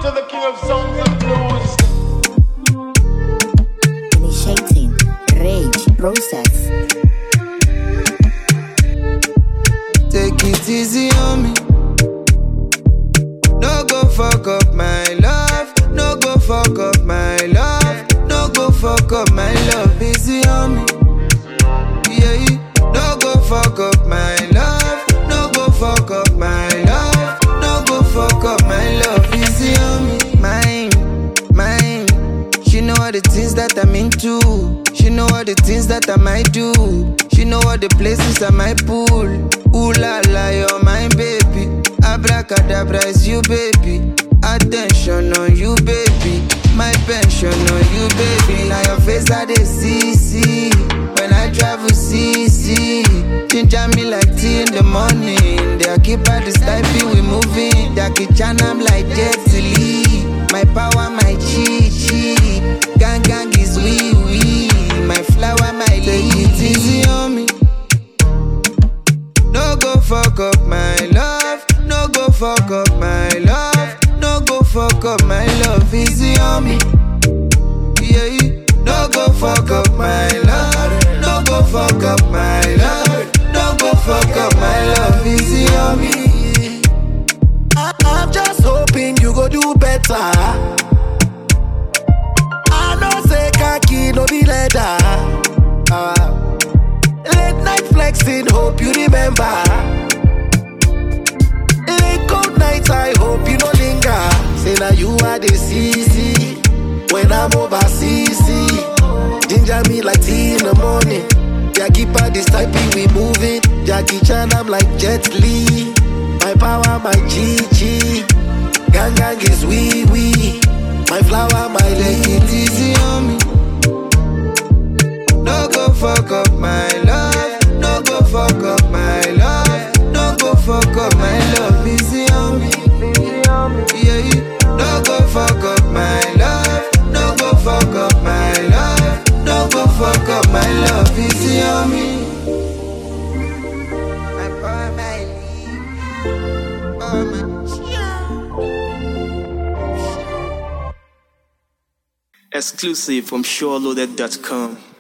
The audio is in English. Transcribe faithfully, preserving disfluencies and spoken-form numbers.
to the king of songs and blues. Initiating rage process. Take it easy on me. No go fuck up my love. No go fuck up my love. No go fuck up my love. Easy on me. Yeah. No go fuck up my love. No go fuck up my love. No go fuck up my love. Easy on me. Mine, mine. She know all the things that I'm into. She know all the things that I might do. She know all the places I might pull. Ooh la la, you're my baby. Abracadabra is you, baby. Attention on you, baby. My pension on you, baby. Now your face I dey see, see. When I travel, see, see. Ginger me like tea in the morning. They keep at the style, we moving. They kitchen, I'm like Jet Li. My power, my chi, chi. Gang, gang is wee, wee. My flower, my lady. Take it easy on me. No go fuck up my love. No go fuck up my love. No go fuck up my love. Easy on me. Yeah. No go fuck up my love. No go fuck up my love. No go fuck up my love. Easy on me. I, I'm just hoping you go do better. I know say khaki no be leather. Uh, late night flexing, hope you remember. Late cold nights, I hope you no linger. Say now you are the C C. When I'm overseas, ginger me like tea in the morning. Jackie pa this type we moving. Jackie Chan, I'm like Jet Li. My power, my G G. Gang gang is wee wee. My flower, my lady. Take it easy on me. No go fuck up my love. No go fuck up my love. No go fuck up my love. Easy on me. Yeah. No go fuck up my love. No go fuck up my love. No go fuck up my love. Easy on me. My power, my leave. Power, my Exclusive from SureLoaded dot com.